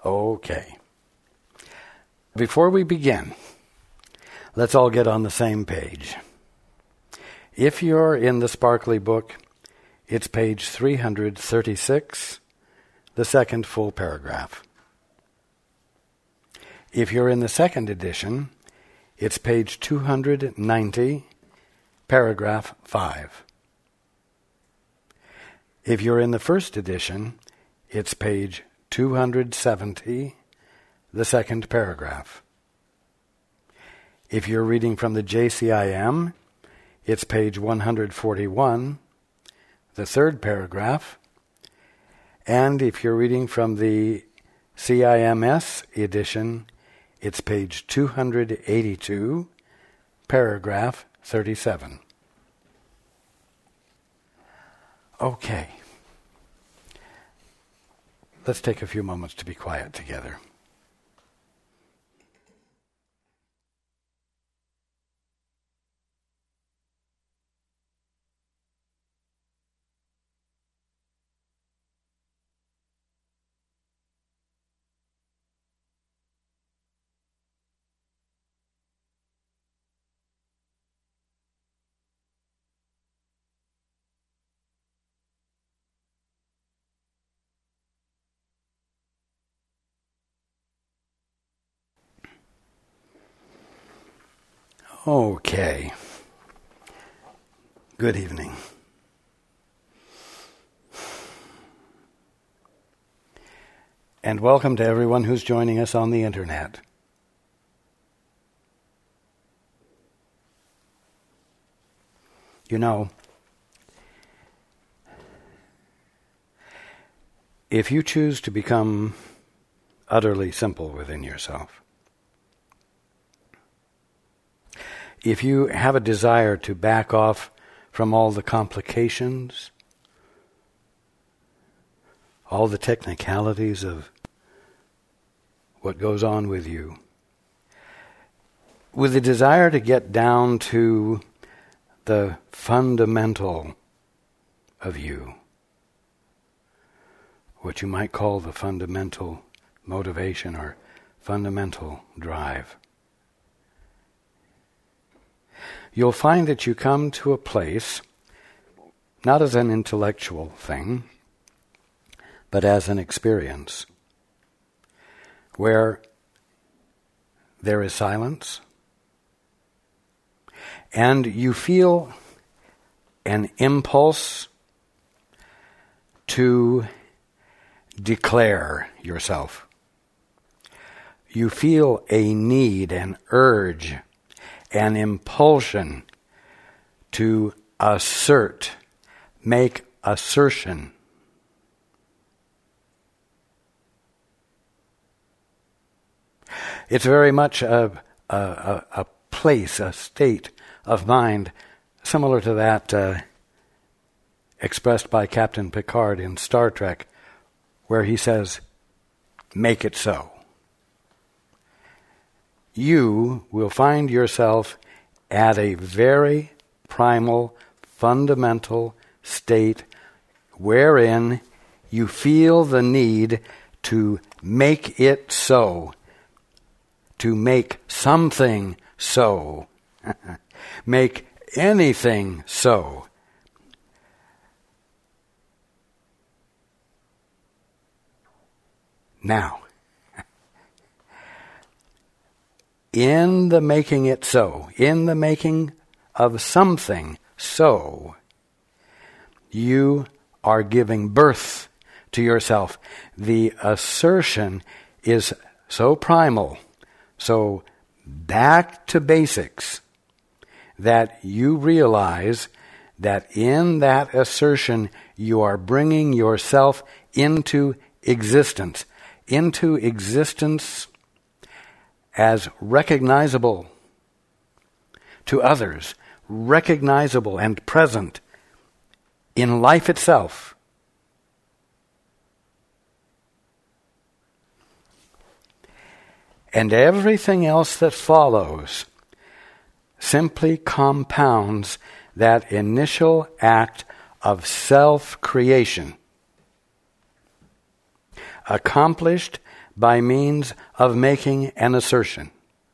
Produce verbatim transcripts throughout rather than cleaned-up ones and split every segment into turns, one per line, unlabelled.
Okay. Before we begin, let's all get on the same page. If you're in the Sparkly book, it's page three hundred thirty-six, the second full paragraph. If you're in the second edition, it's page two hundred ninety, paragraph five. If you're in the first edition, it's page two hundred seventy, the second paragraph. If you're reading from the J C I M, it's page one hundred forty-one, the third paragraph. And if you're reading from the C I M S edition, it's page two hundred eighty-two, paragraph thirty-seven. Okay. Let's take a few moments to be quiet together. Okay. Good evening. And welcome to everyone who's joining us on the internet. You know, if you choose to become utterly simple within yourself, if you have a desire to back off from all the complications, all the technicalities of what goes on with you, with the desire to get down to the fundamental of you, what you might call the fundamental motivation or fundamental drive, you'll find that you come to a place, not as an intellectual thing, but as an experience, where there is silence, and you feel an impulse to declare yourself. You feel a need, an urge, an impulsion to assert, make assertion. It's very much a, a, a place, a state of mind similar to that uh, expressed by Captain Picard in Star Trek, where he says, "Make it so." You will find yourself at a very primal, fundamental state wherein you feel the need to make it so, to make something so, make anything so. Now, in the making it so, in the making of something so, you are giving birth to yourself. The assertion is so primal, so back to basics, that you realize that in that assertion you are bringing yourself into existence, into existence as recognizable to others, recognizable and present in life itself. And everything else that follows simply compounds that initial act of self-creation. accomplished by means of making an assertion.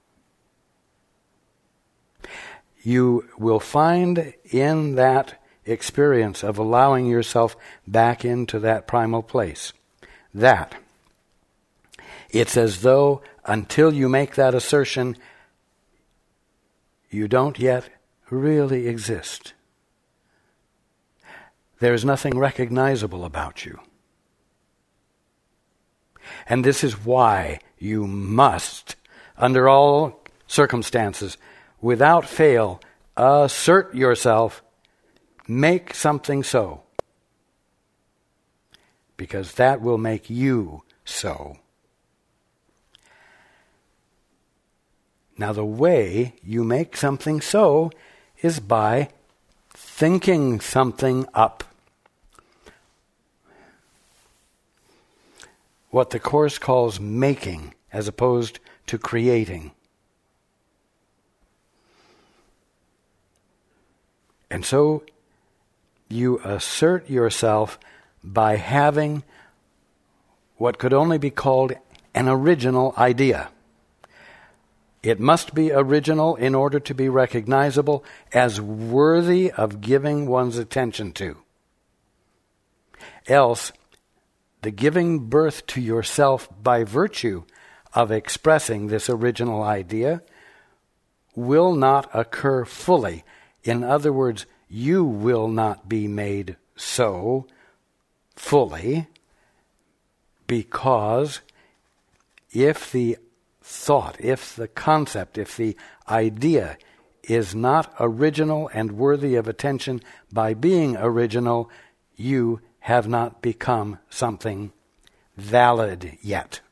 You will find in that experience of allowing yourself back into that primal place that it's as though until you make that assertion, you don't yet really exist. There's nothing recognizable about you. And this is why you must, under all circumstances, without fail, assert yourself, make something so. Because that will make you so. Now the way you make something so is by thinking something up. What the Course calls making as opposed to creating. And so you assert yourself by having what could only be called an original idea. It must be original in order to be recognizable as worthy of giving one's attention to. Else, the giving birth to yourself by virtue of expressing this original idea will not occur fully. In other words, you will not be made so fully, because if the thought, if the concept, if the idea is not original and worthy of attention by being original, you have not become something valid yet.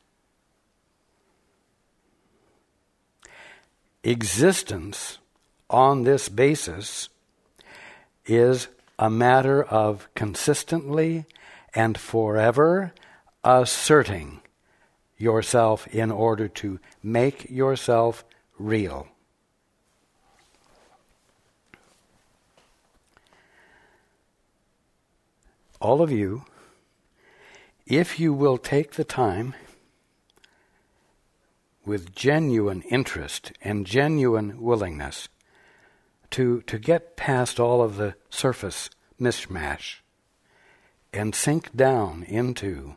Existence on this basis is a matter of consistently and forever asserting yourself in order to make yourself real. All of you, if you will take the time with genuine interest and genuine willingness to, to get past all of the surface mishmash and sink down into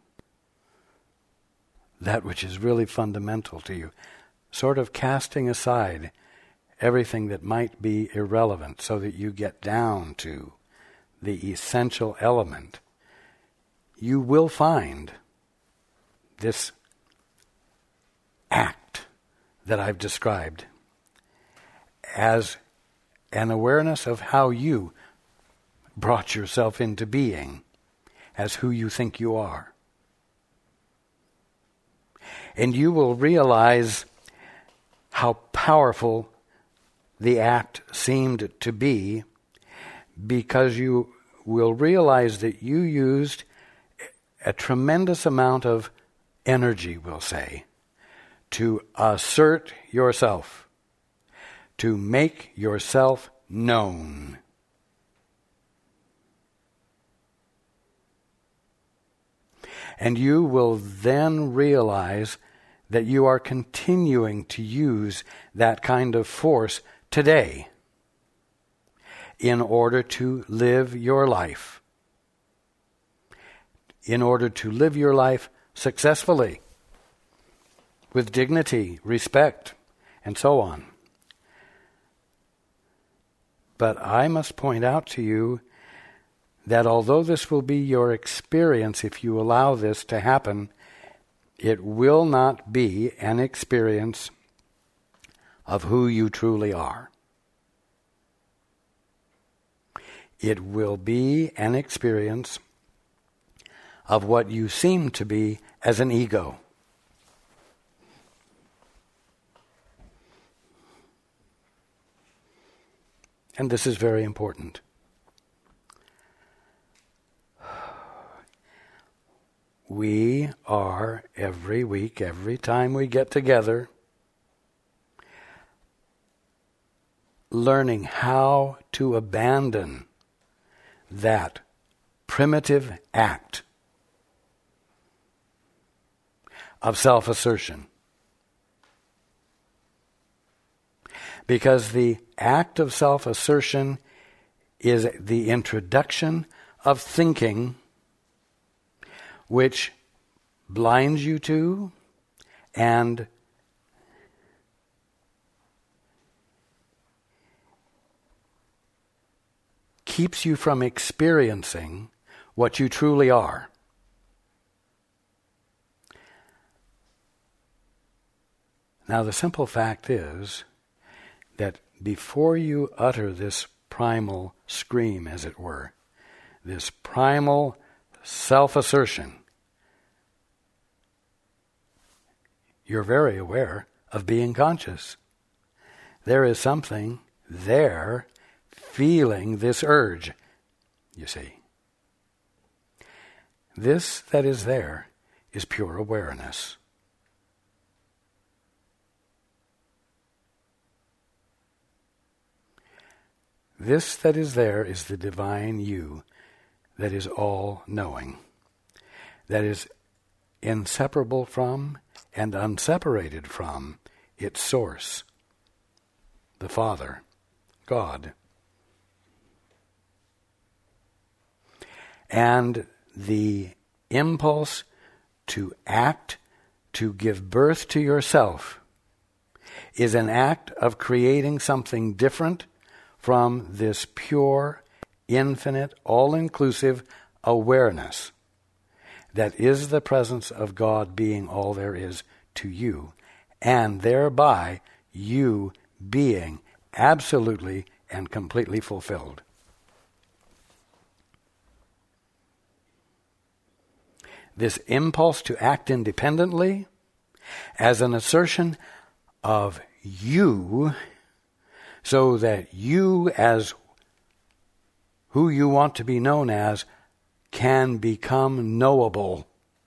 that which is really fundamental to you, sort of casting aside everything that might be irrelevant so that you get down to the essential element, you will find this act that I've described as an awareness of how you brought yourself into being as who you think you are. And you will realize how powerful the act seemed to be, because you will realize that you used a tremendous amount of energy, we'll say, to assert yourself, to make yourself known. And you will then realize that you are continuing to use that kind of force today in order to live your life. In order to live your life successfully, with dignity, respect, and so on. But I must point out to you that although this will be your experience if you allow this to happen, it will not be an experience of who you truly are. It will be an experience of what you seem to be as an ego. And this is very important. We are, every week, every time we get together, learning how to abandon that primitive act of self-assertion. Because the act of self-assertion is the introduction of thinking which blinds you to and keeps you from experiencing what you truly are. Now, the simple fact is that before you utter this primal scream, as it were, this primal self-assertion, you're very aware of being conscious. There is something there feeling this urge, you see. This that is there is pure awareness. This that is there is the divine you that is all-knowing, that is inseparable from and unseparated from its source, the Father, God. And the impulse to act, to give birth to yourself, is an act of creating something different from this pure, infinite, all-inclusive awareness that is the presence of God being all there is to you, and thereby you being absolutely and completely fulfilled. This impulse to act independently as an assertion of you, so that you, as who you want to be known as, can become knowable.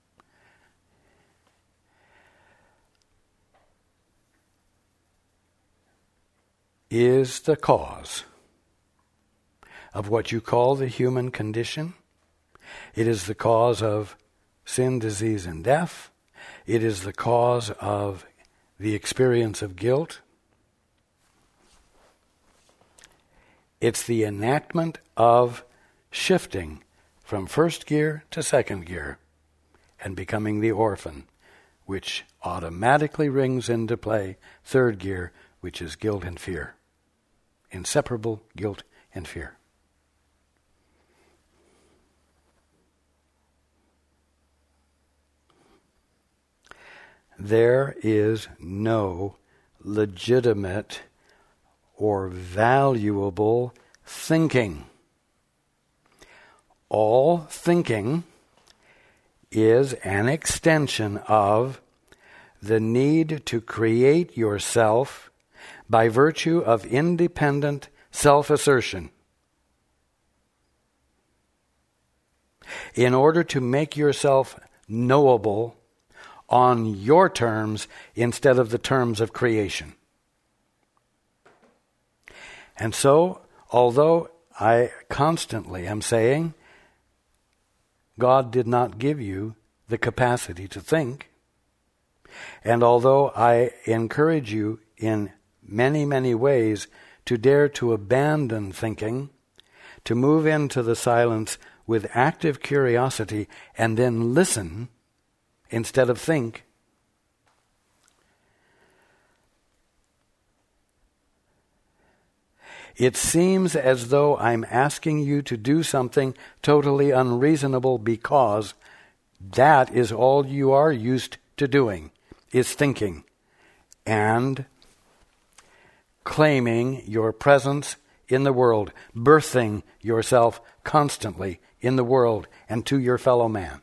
Is the cause of what you call the human condition. It is the cause of sin, disease, and death. It is the cause of the experience of guilt. It's the enactment of shifting from first gear to second gear and becoming the orphan, which automatically rings into play third gear, which is guilt and fear. Inseparable guilt and fear. There is no legitimate or valuable thinking. All thinking is an extension of the need to create yourself by virtue of independent self-assertion. In order to make yourself knowable on your terms instead of the terms of creation. And so, although I constantly am saying God did not give you the capacity to think, and although I encourage you in many, many ways to dare to abandon thinking, to move into the silence with active curiosity and then listen instead of think, it seems as though I'm asking you to do something totally unreasonable because that is all you are used to doing, is thinking and claiming your presence in the world, birthing yourself constantly in the world and to your fellow man.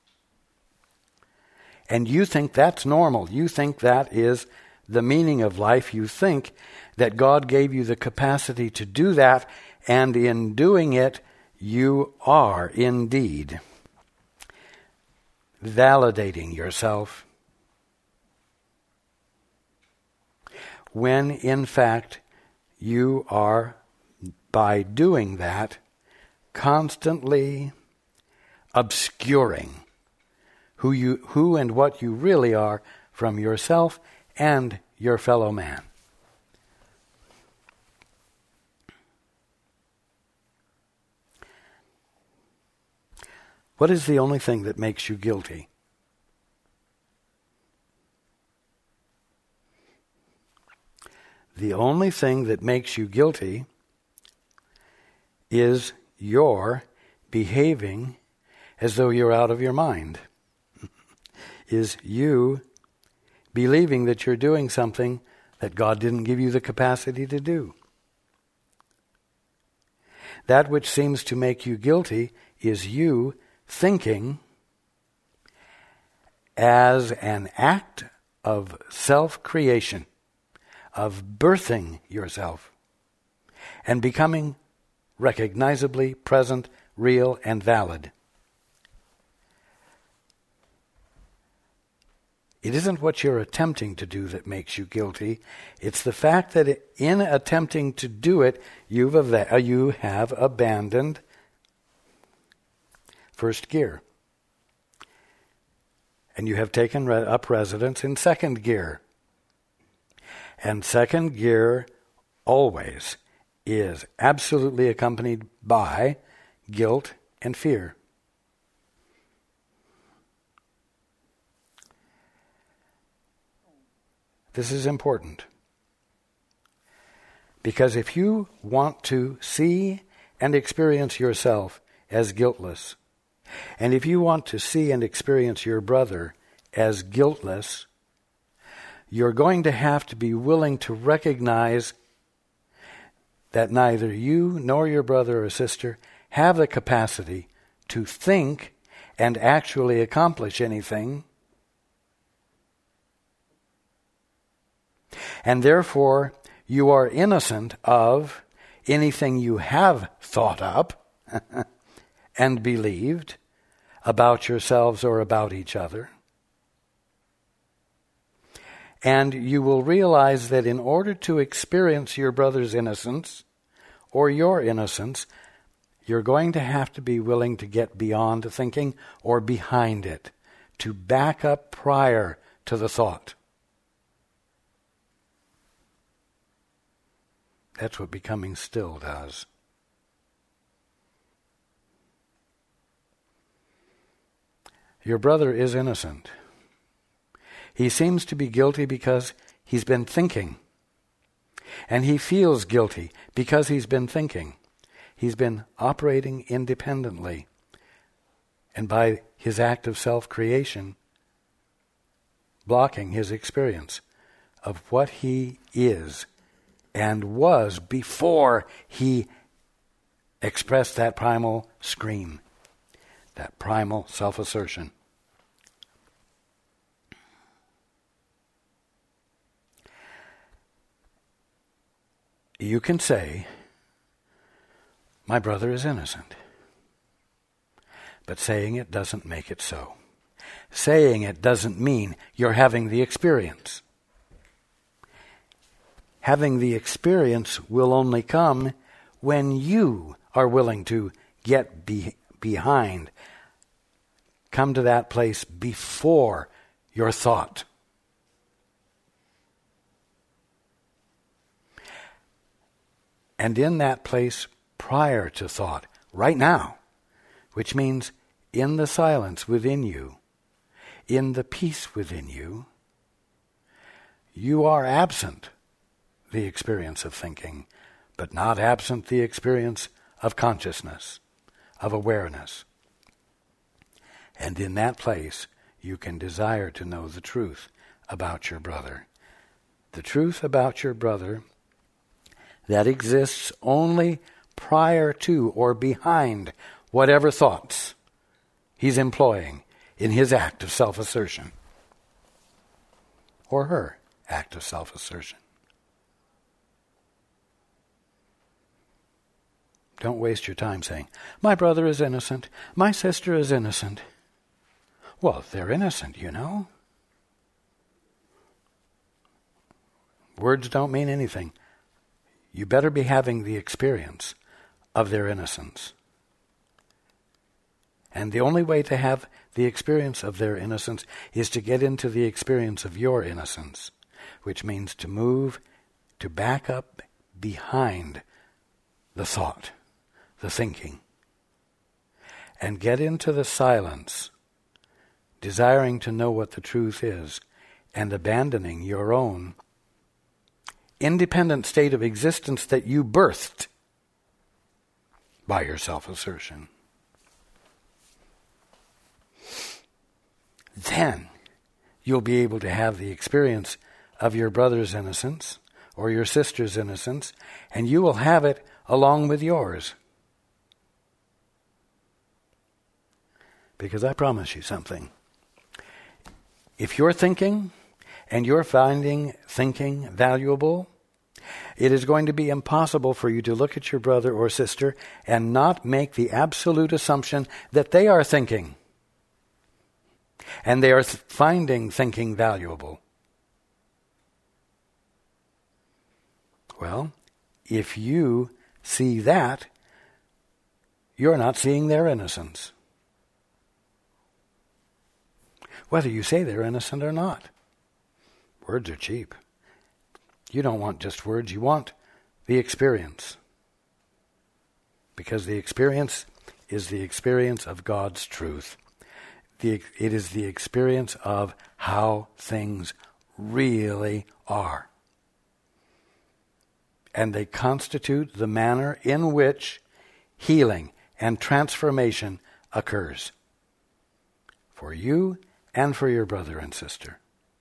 And you think that's normal. You think that is the meaning of life. You think that God gave you the capacity to do that, and in doing it, you are indeed validating yourself, when in fact you are, by doing that, constantly obscuring who you who and what you really are from yourself and your fellow man. What is the only thing that makes you guilty? The only thing that makes you guilty is your behaving as though you're out of your mind. Is you believing that you're doing something that God didn't give you the capacity to do. That which seems to make you guilty is you thinking as an act of self-creation, of birthing yourself and becoming recognizably present, real, and valid. It isn't what you're attempting to do that makes you guilty. It's the fact that in attempting to do it, you've av- you have abandoned first gear. And you have taken re- up residence in second gear. And second gear always is absolutely accompanied by guilt and fear. This is important. Because if you want to see and experience yourself as guiltless, and if you want to see and experience your brother as guiltless, you're going to have to be willing to recognize that neither you nor your brother or sister have the capacity to think and actually accomplish anything. And therefore, you are innocent of anything you have thought up and believed about yourselves or about each other. And you will realize that in order to experience your brother's innocence or your innocence, you're going to have to be willing to get beyond thinking or behind it, to back up prior to the thought. That's what becoming still does. Your brother is innocent. He seems to be guilty because he's been thinking. And he feels guilty because he's been thinking. He's been operating independently. And by his act of self-creation, blocking his experience of what he is and was before he expressed that primal scream, that primal self-assertion. You can say, my brother is innocent. But saying it doesn't make it so. Saying it doesn't mean you're having the experience. Having the experience will only come when you are willing to get be- behind, come to that place before your thought. And in that place prior to thought, right now, which means in the silence within you, in the peace within you, you are absent the experience of thinking, but not absent the experience of consciousness, of awareness. And in that place, you can desire to know the truth about your brother. The truth about your brother that exists only prior to or behind whatever thoughts he's employing in his act of self-assertion or her act of self-assertion. Don't waste your time saying, my brother is innocent, my sister is innocent. Well, they're innocent, you know. Words don't mean anything. You better be having the experience of their innocence. And the only way to have the experience of their innocence is to get into the experience of your innocence, which means to move, to back up behind the thought, the thinking, and get into the silence, desiring to know what the truth is, and abandoning your own independent state of existence that you birthed by your self-assertion. Then you'll be able to have the experience of your brother's innocence or your sister's innocence, and you will have it along with yours. Because I promise you something. If you're thinking and you're finding thinking valuable, it is going to be impossible for you to look at your brother or sister and not make the absolute assumption that they are thinking. And they are th- finding thinking valuable. Well, if you see that, you're not seeing their innocence. Whether you say they're innocent or not. Words are cheap. You don't want just words, you want the experience. Because the experience is the experience of God's truth. The, it is the experience of how things really are. And they constitute the manner in which healing and transformation occurs. For you and for your brother and sister.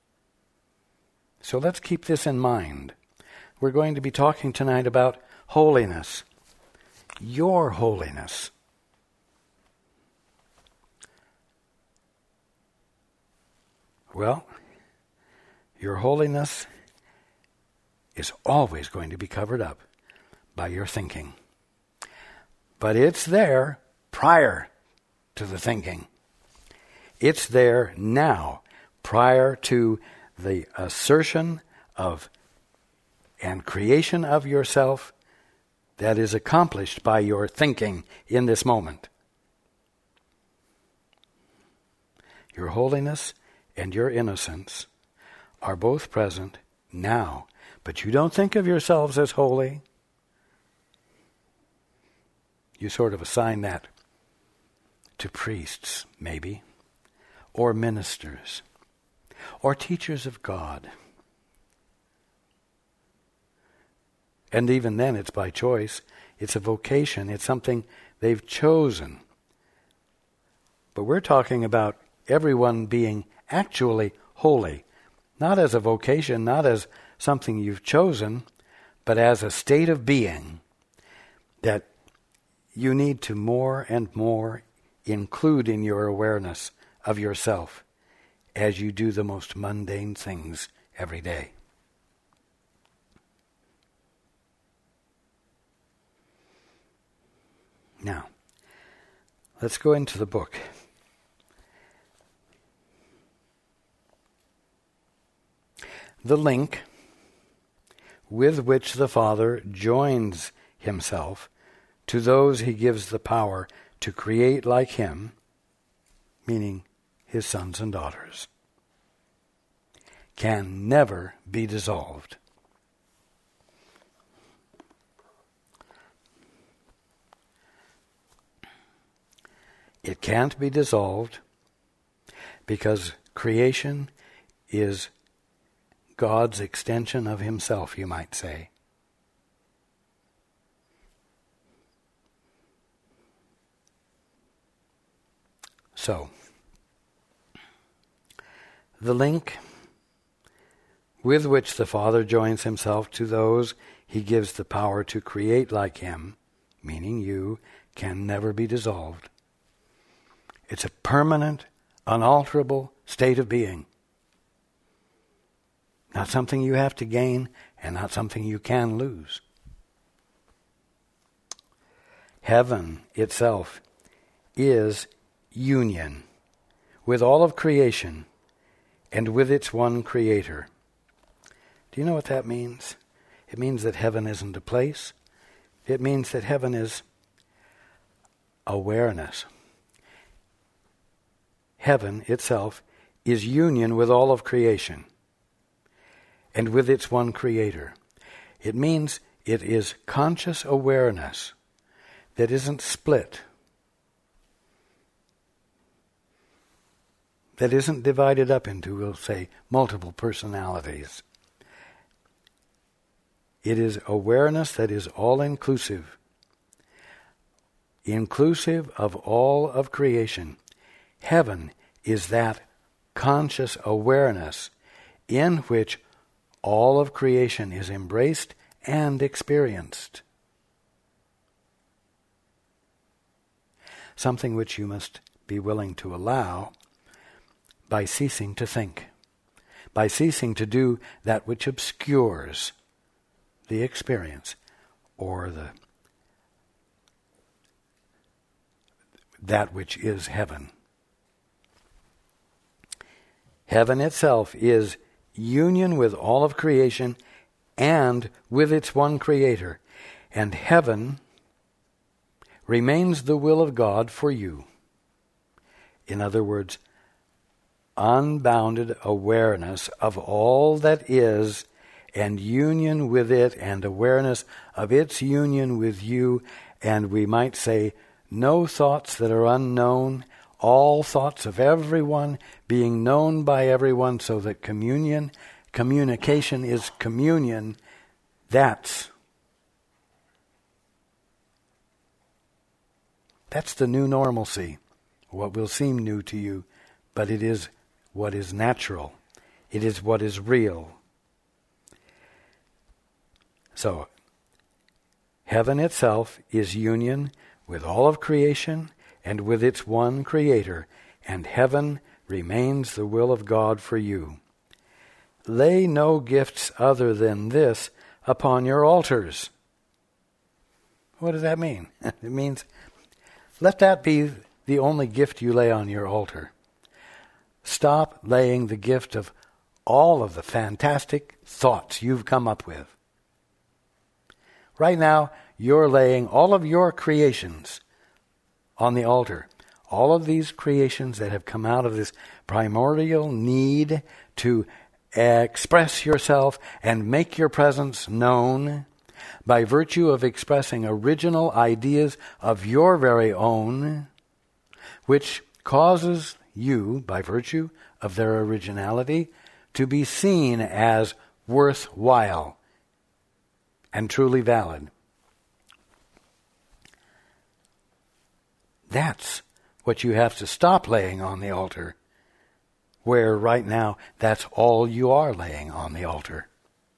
So let's keep this in mind. We're going to be talking tonight about holiness. Your holiness. Well, your holiness is always going to be covered up by your thinking. But it's there prior to the thinking. It's there now, prior to the assertion of and creation of yourself that is accomplished by your thinking in this moment. Your holiness and your innocence are both present now, but you don't think of yourselves as holy. You sort of assign that to priests, maybe, or ministers, or teachers of God. And even then it's by choice. It's a vocation. It's something they've chosen. But we're talking about everyone being actually holy, not as a vocation, not as something you've chosen, but as a state of being that you need to more and more include in your awareness of yourself as you do the most mundane things every day. Now, let's go into the book. The link with which the Father joins himself to those he gives the power to create like him, meaning his sons and daughters, can never be dissolved. It can't be dissolved because creation is God's extension of himself, you might say. So, the link with which the Father joins himself to those he gives the power to create like him, meaning you, can never be dissolved. It's a permanent, unalterable state of being. Not something you have to gain and not something you can lose. Heaven itself is union with all of creation and with its one creator. Do you know what that means? It means that heaven isn't a place. It means that heaven is awareness. heaven itself is union with all of creation and with its one creator. It means it is conscious awareness that isn't split, that isn't divided up into, we'll say, multiple personalities. It is awareness that is all-inclusive, inclusive of all of creation. Heaven is that conscious awareness in which all of creation is embraced and experienced. Something which you must be willing to allow by ceasing to think, by ceasing to do that which obscures the experience or the that which is heaven. Heaven itself is union with all of creation and with its one creator. And heaven remains the will of God for you. In other words, unbounded awareness of all that is and union with it and awareness of its union with you, and we might say no thoughts that are unknown, all thoughts of everyone being known by everyone, so that communion, communication is communion. That's that's the new normalcy, what will seem new to you, but it is what is natural. It is what is real. So, heaven itself is union with all of creation and with its one creator, and heaven remains the will of God for you. Lay no gifts other than this upon your altars. What does that mean? It means, let that be the only gift you lay on your altar. Stop laying the gift of all of the fantastic thoughts you've come up with. Right now, you're laying all of your creations on the altar. All of these creations that have come out of this primordial need to express yourself and make your presence known by virtue of expressing original ideas of your very own, which causes you, by virtue of their originality, to be seen as worthwhile and truly valid. That's what you have to stop laying on the altar, where right now that's all you are laying on the altar.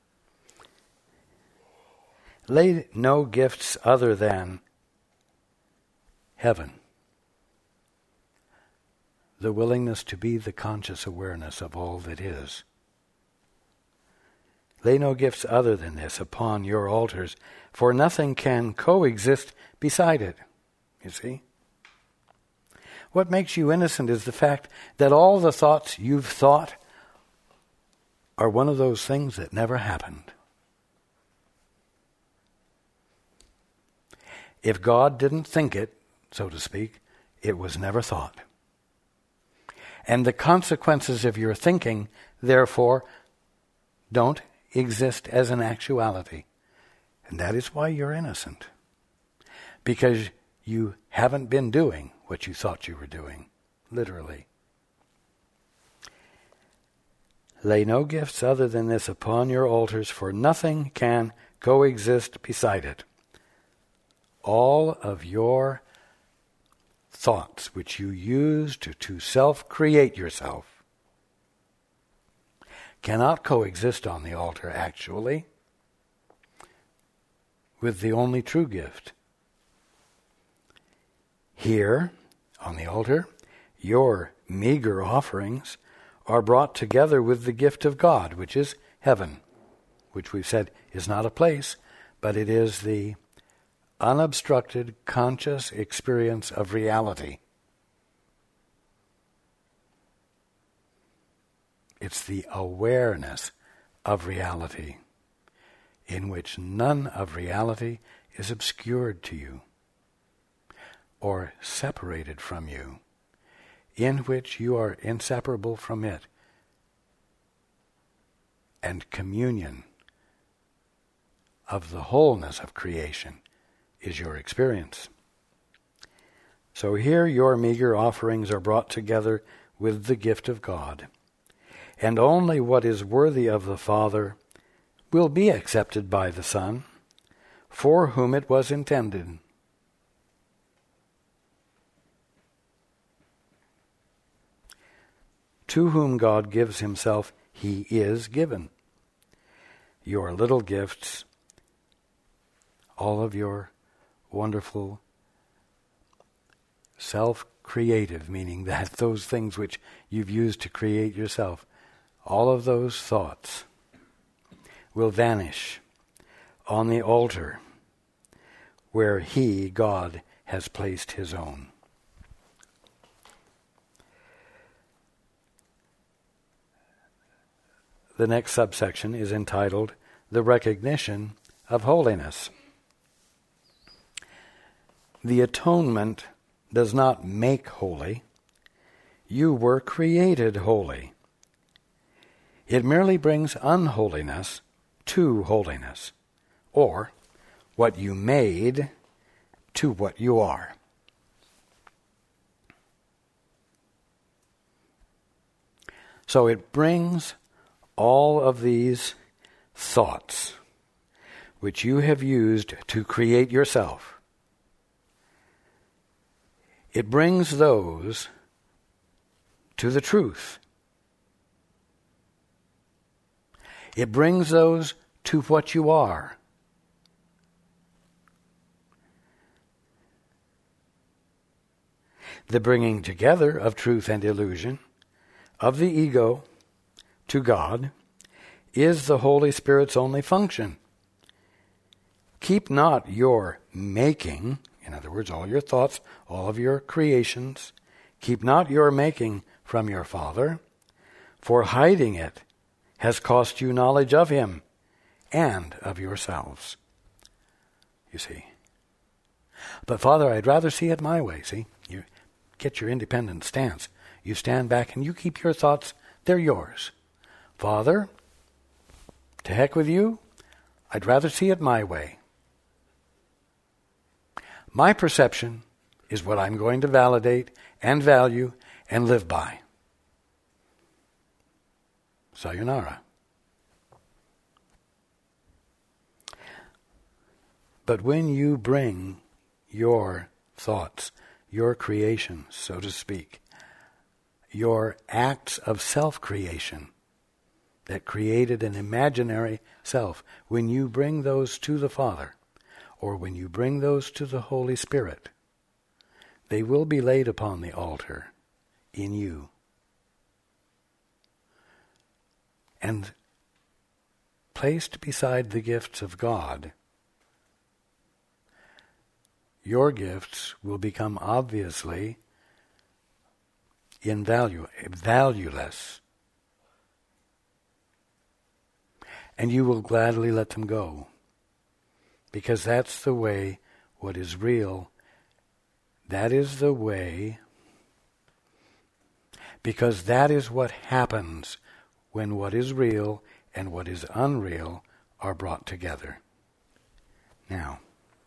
Lay no gifts other than heaven, the willingness to be the conscious awareness of all that is. Lay no gifts other than this upon your altars, for nothing can coexist beside it. You see? What makes you innocent is the fact that all the thoughts you've thought are one of those things that never happened. If God didn't think it, so to speak, it was never thought. And the consequences of your thinking, therefore, don't exist as an actuality. And that is why you're innocent. Because you haven't been doing what you thought you were doing, literally. Lay no gifts other than this upon your altars, for nothing can coexist beside it. All of your thoughts which you use to, to self-create yourself cannot coexist on the altar, actually, with the only true gift. Here, on the altar, your meager offerings are brought together with the gift of God, which is heaven, which we've said is not a place, but it is the unobstructed, conscious experience of reality. It's the awareness of reality, in which none of reality is obscured to you or separated from you. in which you are inseparable from it, and communion of the wholeness of creation is your experience. So here your meager offerings are brought together with the gift of God, and only what is worthy of the Father will be accepted by the Son, for whom it was intended. To whom God gives himself, he is given. Your little gifts, all of your wonderful self-creative, meaning that those things which you've used to create yourself, all of those thoughts will vanish on the altar where he, God, has placed his own. The next subsection is entitled, The Recognition of Holiness. The atonement does not make holy. You were created holy. It merely brings unholiness to holiness, or what you made to what you are. So it brings all of these thoughts which you have used to create yourself, it brings those to the truth. It brings those to what you are. The bringing together of truth and illusion, of the ego to God, is the Holy Spirit's only function. Keep not your making, in other words, all your thoughts, all of your creations, keep not your making from your Father, for hiding it has cost you knowledge of him and of yourselves. You see. But Father, I'd rather see it my way. See, you get your independent stance. You stand back and you keep your thoughts, they're yours. Father, to heck with you, I'd rather see it my way. My perception is what I'm going to validate and value and live by. Sayonara. But when you bring your thoughts, your creations, so to speak, your acts of self-creation that created an imaginary self, when you bring those to the Father, or when you bring those to the Holy Spirit, they will be laid upon the altar in you. And placed beside the gifts of God, your gifts will become obviously invalu- valueless. And you will gladly let them go. Because that's the way what is real, that is the way, because that is what happens when what is real and what is unreal are brought together. Now,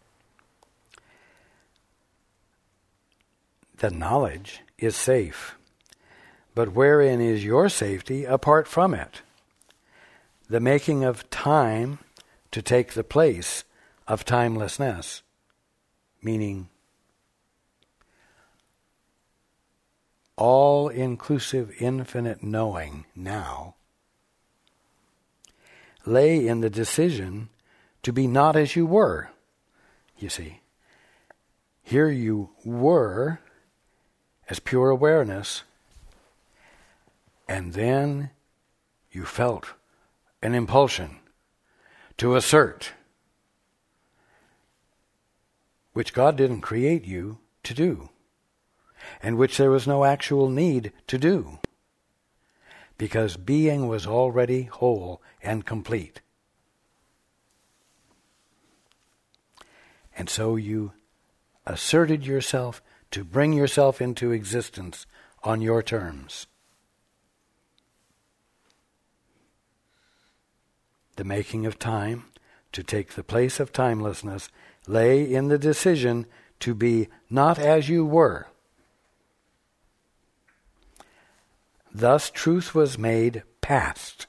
the knowledge is safe, but wherein is your safety apart from it? The making of time to take the place of timelessness, meaning all-inclusive infinite knowing now, lay in the decision to be not as you were. You see, here you were as pure awareness, and then you felt an impulsion to assert, which God didn't create you to do, and which there was no actual need to do, because being was already whole and complete. And so you asserted yourself to bring yourself into existence on your terms. The making of time to take the place of timelessness lay in the decision to be not as you were. Thus truth was made past.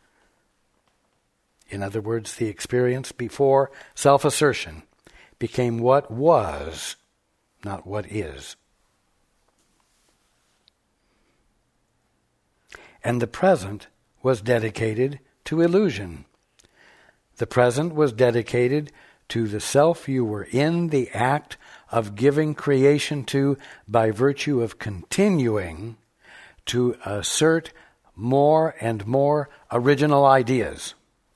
In other words, the experience before self-assertion became what was, not what is. And the present was dedicated to illusion. The present was dedicated to the self you were in the act of giving creation to by virtue of continuing to assert more and more original ideas.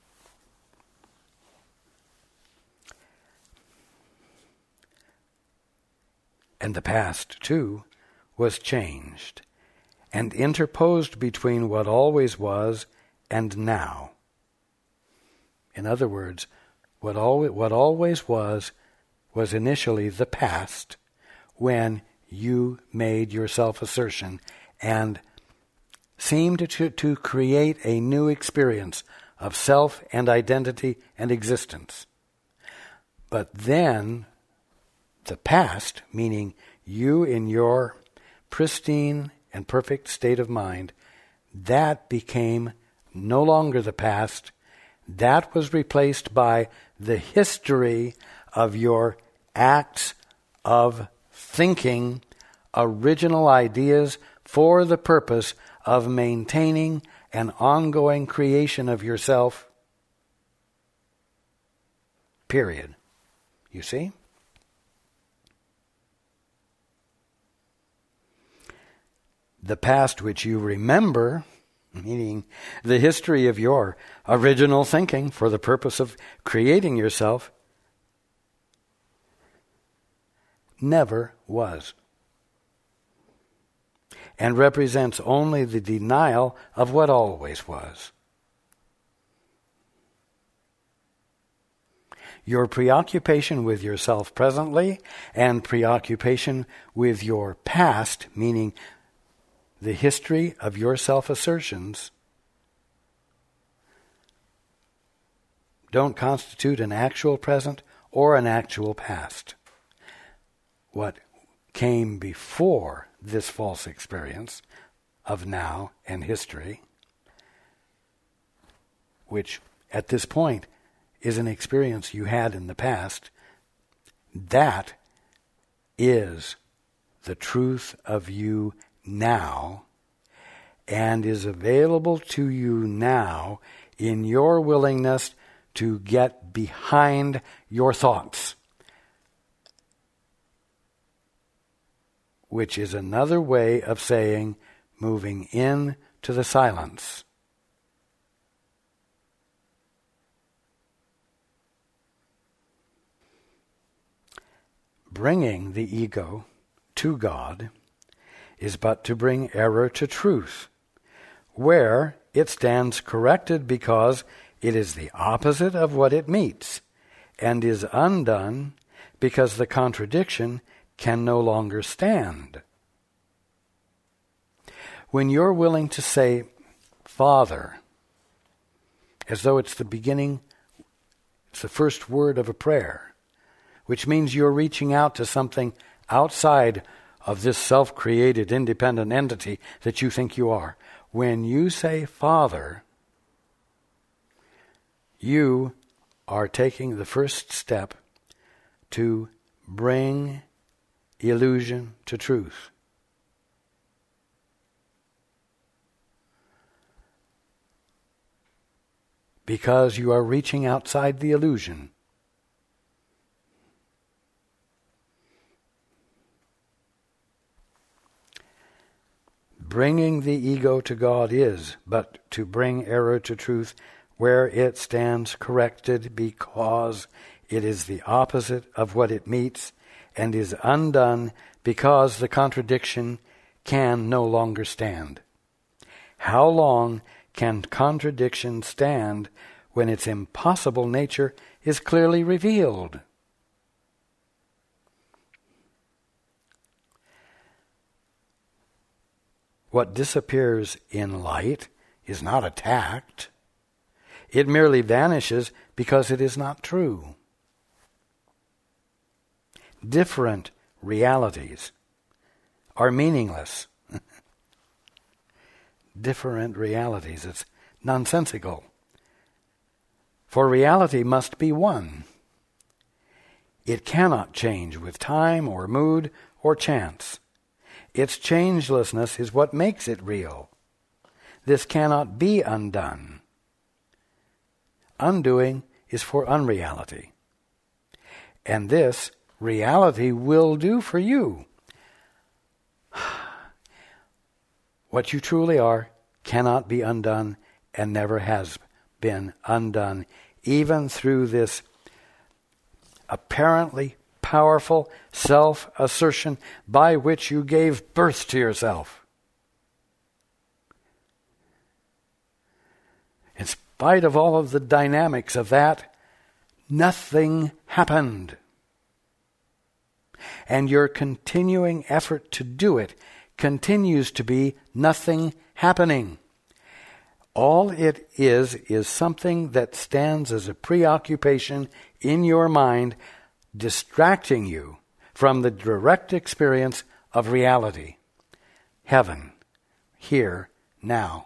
And the past, too, was changed and interposed between what always was and now. In other words, what always, what always was was initially the past when you made your self-assertion and seemed to, to create a new experience of self and identity and existence. But then the past, meaning you in your pristine and perfect state of mind, that became no longer the past. That was replaced by the history of your acts of thinking original ideas for the purpose of maintaining an ongoing creation of yourself. Period. You see? The past which you remember, meaning the history of your original thinking for the purpose of creating yourself, never was, and represents only the denial of what always was. Your preoccupation with yourself presently and preoccupation with your past, meaning the history of your self-assertions, don't constitute an actual present or an actual past. What came before this false experience of now and history, which at this point is an experience you had in the past, that is the truth of you now, and is available to you now in your willingness to get behind your thoughts, which is another way of saying moving in to the silence. Bringing the ego to God is but to bring error to truth, where it stands corrected because it is the opposite of what it meets, and is undone because the contradiction can no longer stand. When you're willing to say, Father, as though it's the beginning, it's the first word of a prayer, which means you're reaching out to something outside of this self-created independent entity that you think you are. When you say Father, you are taking the first step to bring illusion to truth. Because you are reaching outside the illusion. Bringing the ego to God is but to bring error to truth, where it stands corrected because it is the opposite of what it meets, and is undone because the contradiction can no longer stand. How long can contradiction stand when its impossible nature is clearly revealed? What disappears in light is not attacked. It merely vanishes because it is not true. Different realities are meaningless. Different realities. It's nonsensical. For reality must be one. It cannot change with time or mood or chance. Its changelessness is what makes it real. This cannot be undone. Undoing is for unreality. And this reality will do for you. What you truly are cannot be undone and never has been undone, even through this apparently powerful self-assertion by which you gave birth to yourself. In spite of all of the dynamics of that, nothing happened. And your continuing effort to do it continues to be nothing happening. All it is is something that stands as a preoccupation in your mind, distracting you from the direct experience of reality. Heaven, here, now.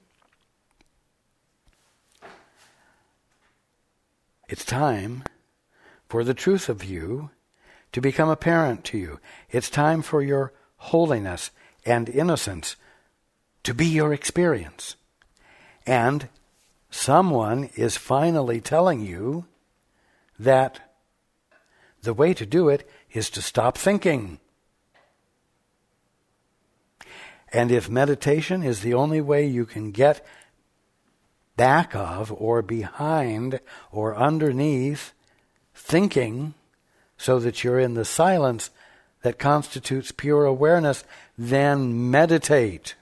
It's time for the truth of you to become apparent to you. It's time for your holiness and innocence to be your experience. And someone is finally telling you that the way to do it is to stop thinking. And if meditation is the only way you can get back of or behind or underneath thinking so that you're in the silence that constitutes pure awareness, then meditate.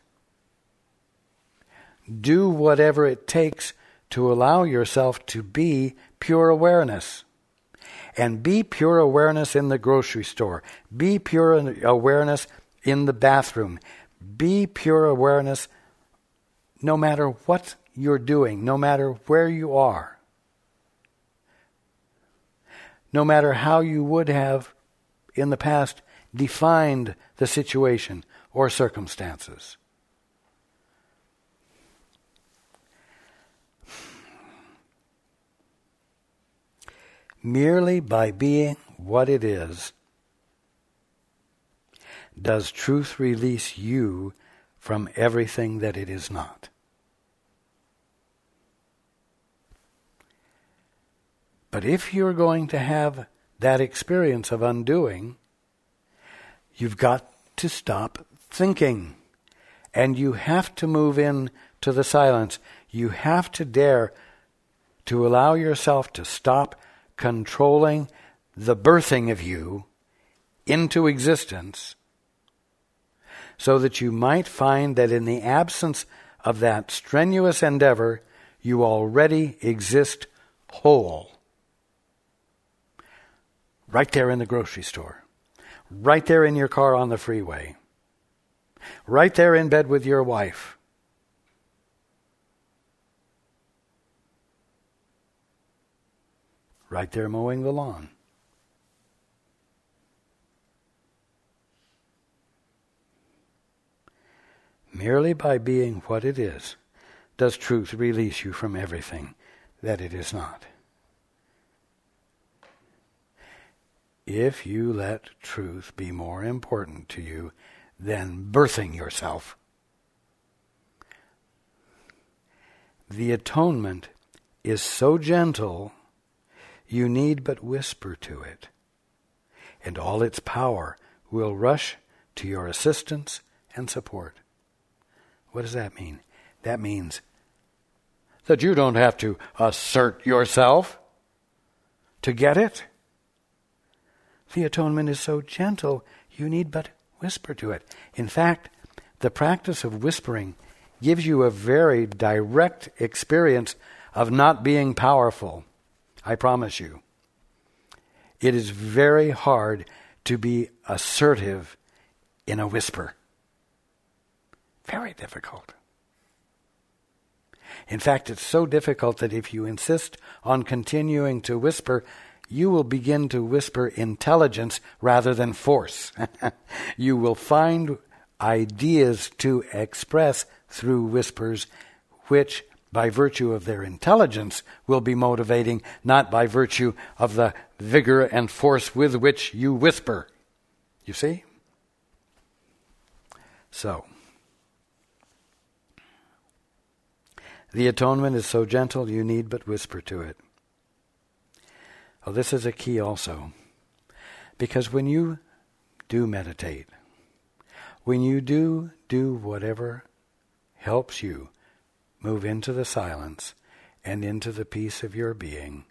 Do whatever it takes to allow yourself to be pure awareness. And be pure awareness in the grocery store. Be pure awareness in the bathroom. Be pure awareness no matter what you're doing, no matter where you are. No matter how you would have in the past defined the situation or circumstances. Merely by being what it is, does truth release you from everything that it is not. But if you're going to have that experience of undoing, you've got to stop thinking. And you have to move in to the silence. You have to dare to allow yourself to stop controlling the birthing of you into existence, so that you might find that in the absence of that strenuous endeavor, you already exist whole. Right there in the grocery store. Right there in your car on the freeway. Right there in bed with your wife. Right there mowing the lawn. Merely by being what it is, does truth release you from everything that it is not. If you let truth be more important to you than birthing yourself, the atonement is so gentle, you need but whisper to it, and all its power will rush to your assistance and support. What does that mean? That means that you don't have to assert yourself to get it. The atonement is so gentle, you need but whisper to it. In fact, the practice of whispering gives you a very direct experience of not being powerful. I promise you. It is very hard to be assertive in a whisper. Very difficult. In fact, it's so difficult that if you insist on continuing to whisper, you will begin to whisper intelligence rather than force. You will find ideas to express through whispers, which, by virtue of their intelligence, will be motivating, not by virtue of the vigor and force with which you whisper. You see? So, the atonement is so gentle you need but whisper to it. Well, this is a key also, because when you do meditate, when you do do whatever helps you move into the silence and into the peace of your being,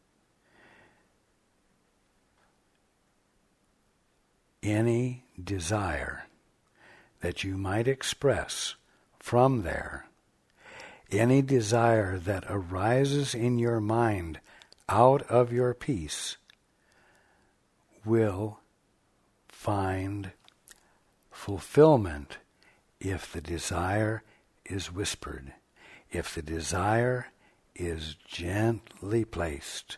any desire that you might express from there, any desire that arises in your mind out of your peace, will find fulfillment if the desire is whispered, if the desire is gently placed,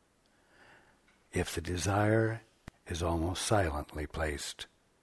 if the desire is almost silently placed.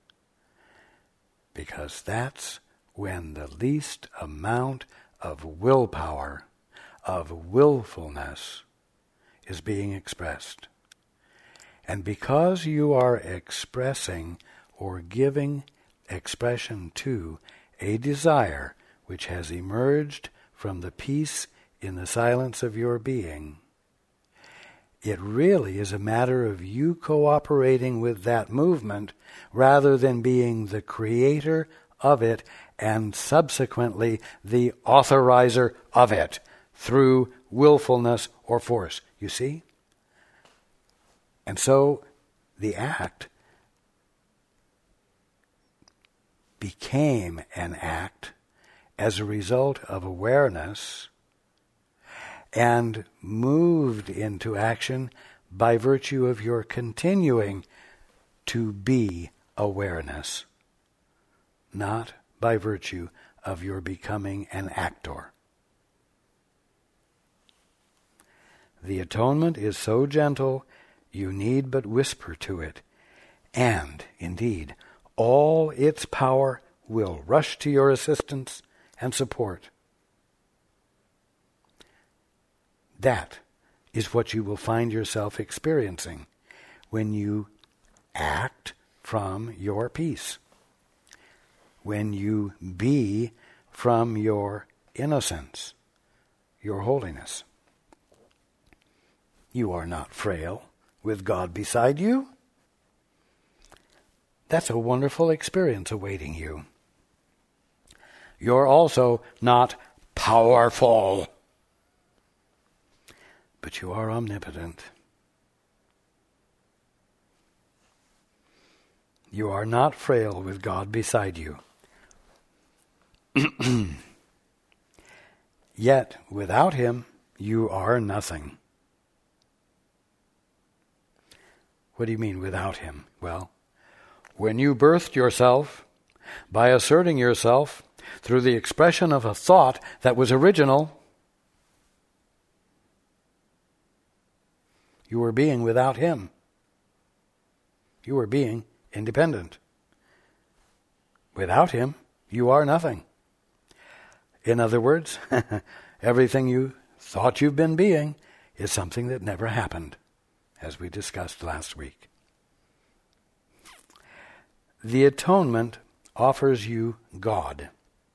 Because that's when the least amount of willpower, of willfulness, is being expressed. And because you are expressing or giving expression to a desire which has emerged from the peace in the silence of your being, it really is a matter of you cooperating with that movement rather than being the creator of it and subsequently the authorizer of it through willfulness or force. You see? And so the act became an act as a result of awareness and moved into action by virtue of your continuing to be awareness, not by virtue of your becoming an actor. The atonement is so gentle, you need but whisper to it, and, indeed, all its power will rush to your assistance and support. That is what you will find yourself experiencing when you act from your peace, when you be from your innocence, your holiness. You are not frail with God beside you. That's a wonderful experience awaiting you. You're also not powerful, but you are omnipotent. You are not frail with God beside you. Yet, without Him, you are nothing. What do you mean, without Him? Well, when you birthed yourself by asserting yourself through the expression of a thought that was original, you were being without Him. You were being independent. Without Him, you are nothing. In other words, everything you thought you've been being is something that never happened, as we discussed last week. The atonement offers you God.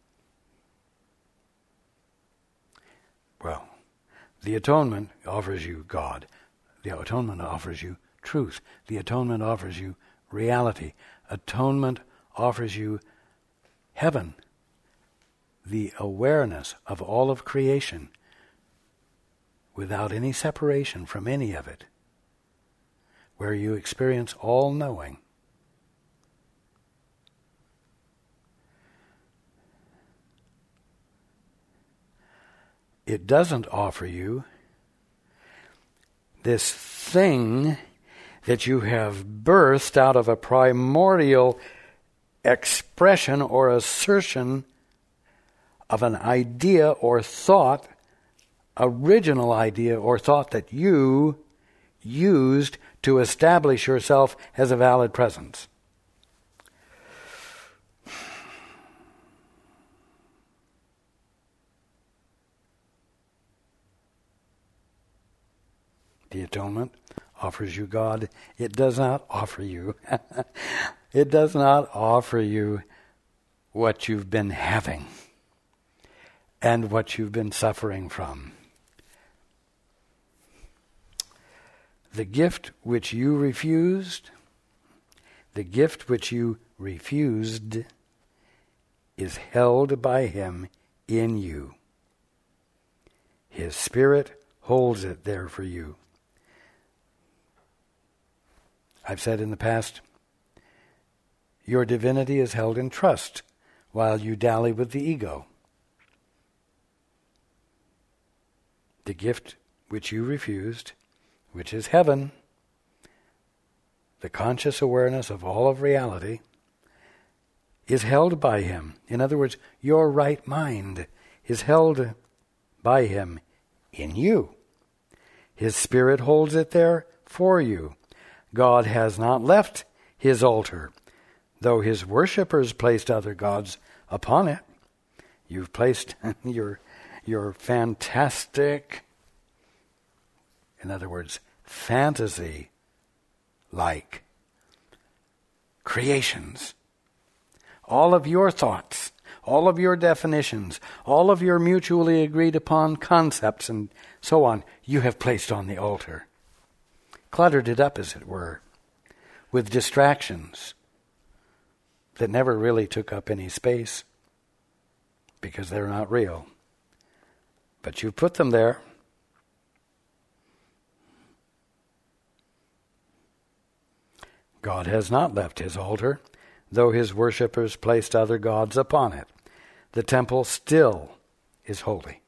Well, the atonement offers you God. The atonement offers you truth. The atonement offers you reality. Atonement offers you heaven, the awareness of all of creation without any separation from any of it, where you experience all knowing. It doesn't offer you this thing that you have birthed out of a primordial expression or assertion of an idea or thought, original idea or thought that you used to establish yourself as a valid presence. The atonement offers you God. It does not offer you. It does not offer you what you've been having and what you've been suffering from. The gift which you refused, the gift which you refused is held by him in you. His Spirit holds it there for you. I've said in the past, your divinity is held in trust while you dally with the ego. The gift which you refused, which is heaven, the conscious awareness of all of reality, is held by him. In other words, your right mind is held by him in you. His Spirit holds it there for you. God has not left his altar, though his worshippers placed other gods upon it. You've placed your, your fantastic, in other words, fantasy-like creations. All of your thoughts, all of your definitions, all of your mutually agreed upon concepts and so on, you have placed on the altar. Cluttered it up, as it were, with distractions that never really took up any space because they're not real. But you put them there. God has not left his altar, though his worshippers placed other gods upon it. The temple still is holy.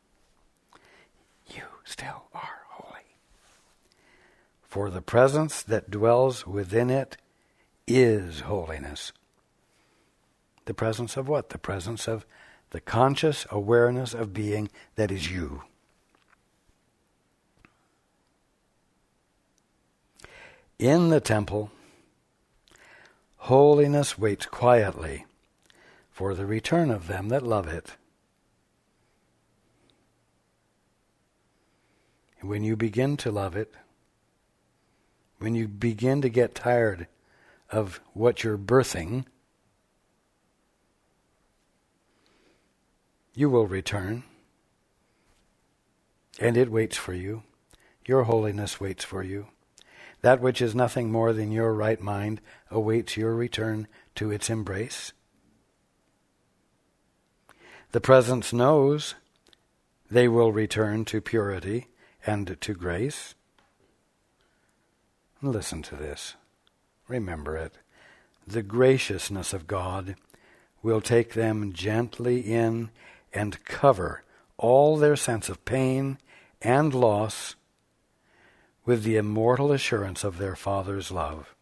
You still are holy. For the presence that dwells within it is holiness. The presence of what? The presence of the conscious awareness of being that is you. In the temple, holiness waits quietly for the return of them that love it. When you begin to love it, when you begin to get tired of what you're birthing, you will return, and it waits for you. Your holiness waits for you. That which is nothing more than your right mind awaits your return to its embrace. The presence knows they will return to purity and to grace. Listen to this. Remember it. The graciousness of God will take them gently in and cover all their sense of pain and loss with the immortal assurance of their Father's love.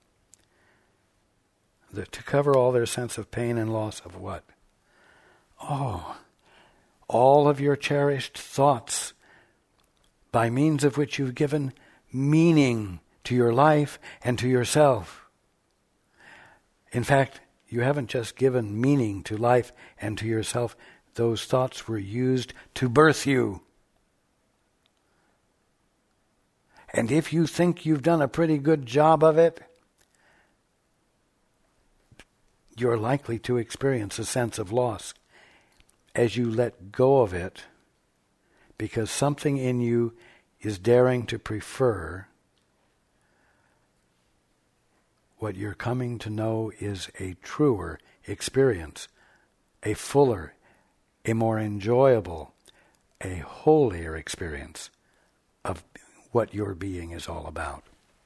The, to cover all their sense of pain and loss of what? Oh, all of your cherished thoughts by means of which you've given meaning to your life and to yourself. In fact, you haven't just given meaning to life and to yourself. Those thoughts were used to birth you. And if you think you've done a pretty good job of it, you're likely to experience a sense of loss as you let go of it, because something in you is daring to prefer what you're coming to know is a truer experience, a fuller, a more enjoyable, a holier experience of what your being is all about.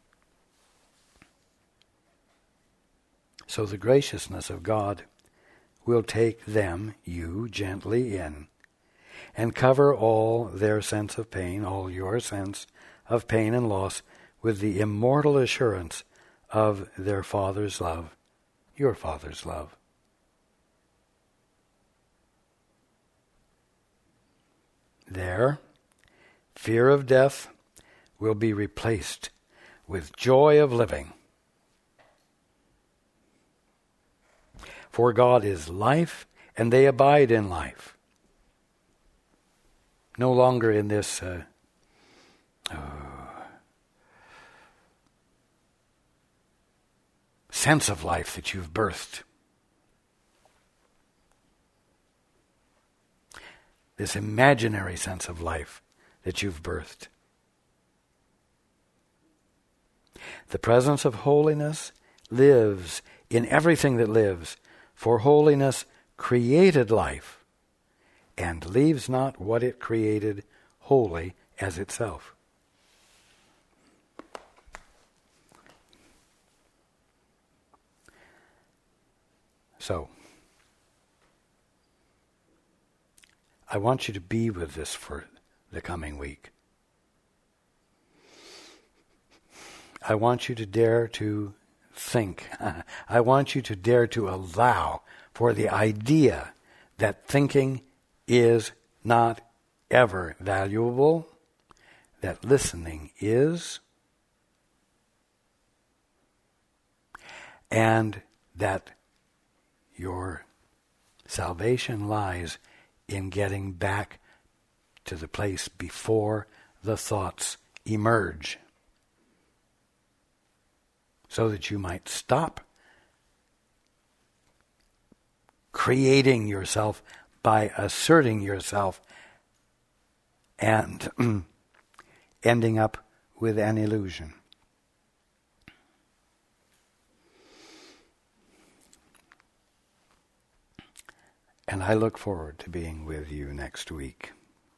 So the graciousness of God will take them, you, gently in, and cover all their sense of pain, all your sense of pain and loss, with the immortal assurance of their Father's love, your Father's love. There, fear of death will be replaced with joy of living. For God is life, and they abide in life. No longer in this uh, uh, sense of life that you've birthed. This imaginary sense of life that you've birthed. The presence of holiness lives in everything that lives, for holiness created life and leaves not what it created holy as itself. So, I want you to be with this for the coming week. I want you to dare to think. I want you to dare to allow for the idea that thinking is not ever valuable, that listening is, and that your salvation lies in getting back to the place before the thoughts emerge, so that you might stop creating yourself by asserting yourself and ending up with an illusion. And I look forward to being with you next week.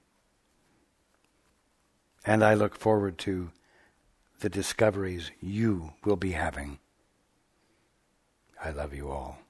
And I look forward to the discoveries you will be having. I love you all.